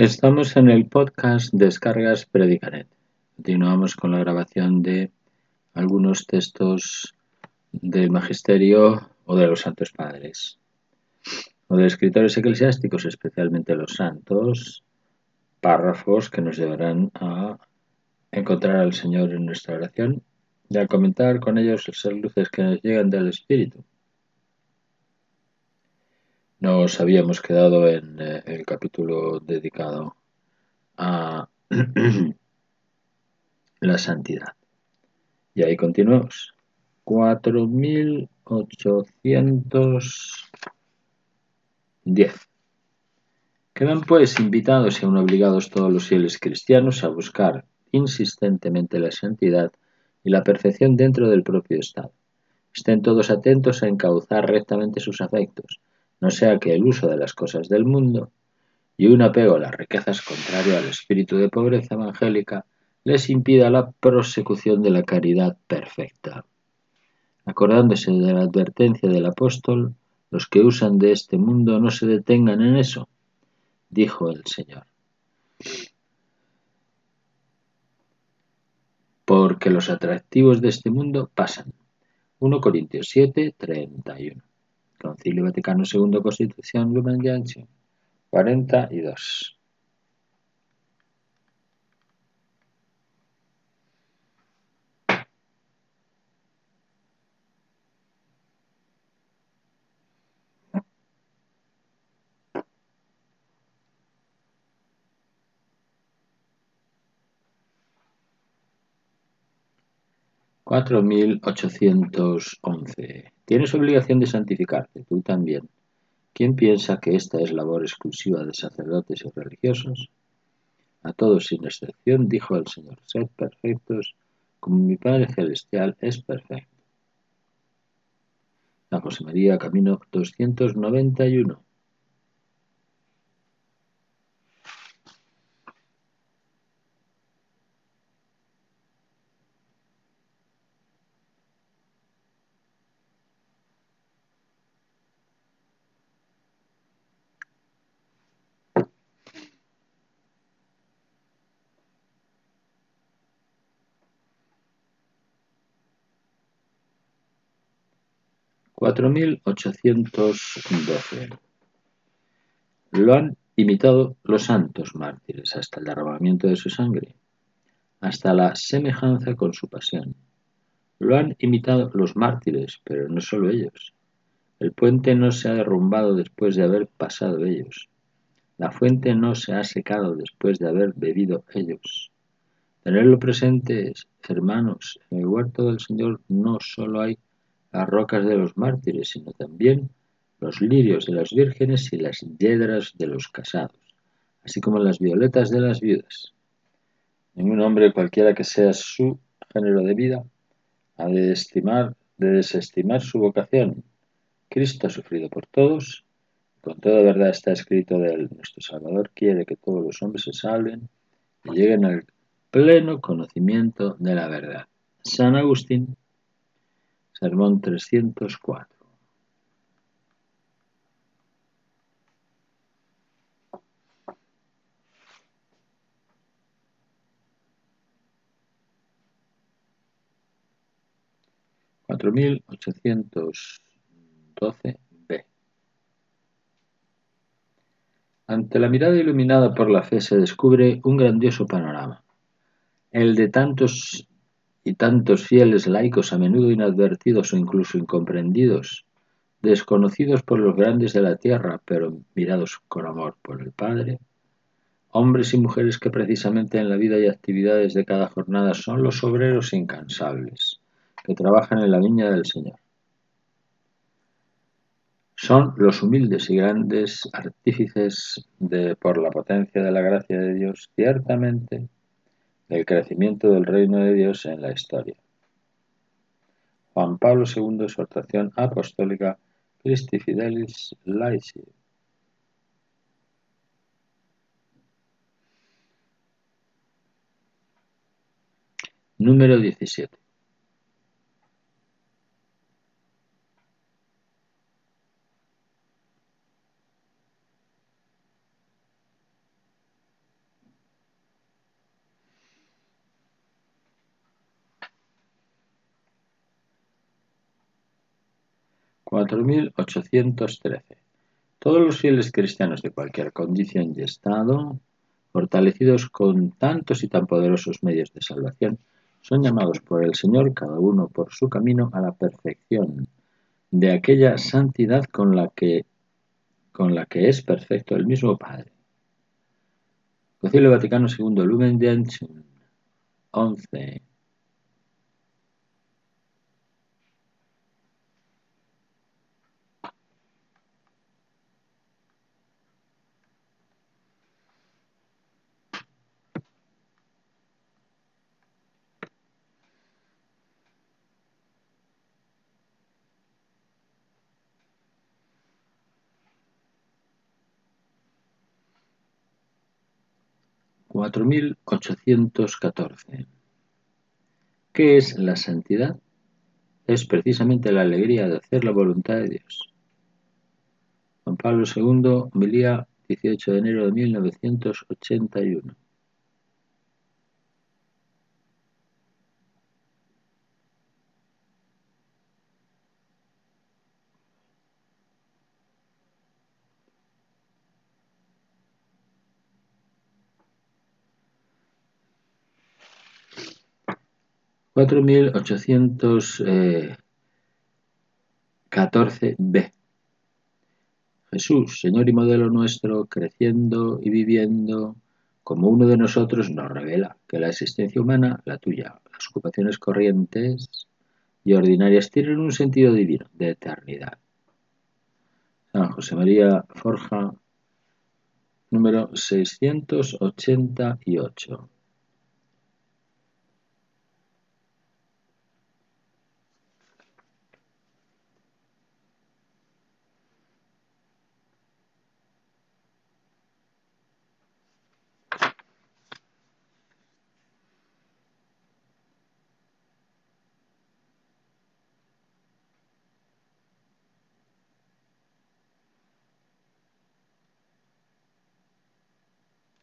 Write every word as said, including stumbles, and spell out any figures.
Estamos en el podcast Descargas Predicanet. Continuamos con la grabación de algunos textos del Magisterio o de los Santos Padres, o de escritores eclesiásticos, especialmente los santos, párrafos que nos llevarán a encontrar al Señor en nuestra oración y a comentar con ellos esas luces que nos llegan del Espíritu. Nos habíamos quedado en eh, el capítulo dedicado a la santidad. Y ahí continuamos. cuatro mil ochocientos diez. Quedan pues invitados y aún obligados todos los fieles cristianos a buscar insistentemente la santidad y la perfección dentro del propio Estado. Estén todos atentos a encauzar rectamente sus afectos, no sea que el uso de las cosas del mundo y un apego a las riquezas contrario al espíritu de pobreza evangélica les impida la prosecución de la caridad perfecta. Acordándose de la advertencia del apóstol, los que usan de este mundo no se detengan en eso, dijo el Señor. Porque los atractivos de este mundo pasan. primera Corintios siete, treinta y uno. Concilio Vaticano segundo, Constitución Lumen Gentium, cuarenta y dos. cuatro mil ochocientos once. Tienes obligación de santificarte, tú también. ¿Quién piensa que esta es labor exclusiva de sacerdotes y religiosos? A todos sin excepción dijo el Señor: sed perfectos como mi Padre Celestial es perfecto. San José María, camino doscientos noventa y uno. cuatro mil ochocientos doce. Lo han imitado los santos mártires hasta el derramamiento de su sangre, hasta la semejanza con su pasión. Lo han imitado los mártires, pero no solo ellos. El puente no se ha derrumbado después de haber pasado ellos. La fuente no se ha secado después de haber bebido ellos. Tenerlo presente, hermanos, en el huerto del Señor no solo hay las rocas de los mártires, sino también los lirios de las vírgenes y las yedras de los casados, así como las violetas de las viudas. Ningún hombre, cualquiera que sea su género de vida, ha de estimar, de desestimar su vocación. Cristo ha sufrido por todos, con toda verdad está escrito de él: nuestro Salvador quiere que todos los hombres se salven y lleguen al pleno conocimiento de la verdad. San Agustín, sermón trescientos cuatro. cuatro mil ochocientos doce b. Ante la mirada iluminada por la fe se descubre un grandioso panorama, el de tantos y tantos fieles laicos, a menudo inadvertidos o incluso incomprendidos, desconocidos por los grandes de la tierra, pero mirados con amor por el Padre, hombres y mujeres que precisamente en la vida y actividades de cada jornada son los obreros incansables, que trabajan en la viña del Señor. Son los humildes y grandes artífices de, por la potencia de la gracia de Dios, ciertamente, del crecimiento del reino de Dios en la historia. Juan Pablo segundo, exhortación apostólica Christi Fidelis Laici. Número diecisiete. cuatro mil ochocientos trece. Todos los fieles cristianos de cualquier condición y estado, fortalecidos con tantos y tan poderosos medios de salvación, son llamados por el Señor, cada uno por su camino, a la perfección de aquella santidad con la que, con la que es perfecto el mismo Padre. Concilio Vaticano segundo, Lumen Gentium, once. cuatro mil ochocientos catorce. ¿Qué es la santidad? Es precisamente la alegría de hacer la voluntad de Dios. Juan Pablo segundo, homilía dieciocho de enero de mil novecientos ochenta y uno. cuatro mil ochocientos catorce b. Jesús, Señor y modelo nuestro, creciendo y viviendo como uno de nosotros, nos revela que la existencia humana, la tuya, las ocupaciones corrientes y ordinarias tienen un sentido divino, de eternidad. San José María Forja, número seiscientos ochenta y ocho.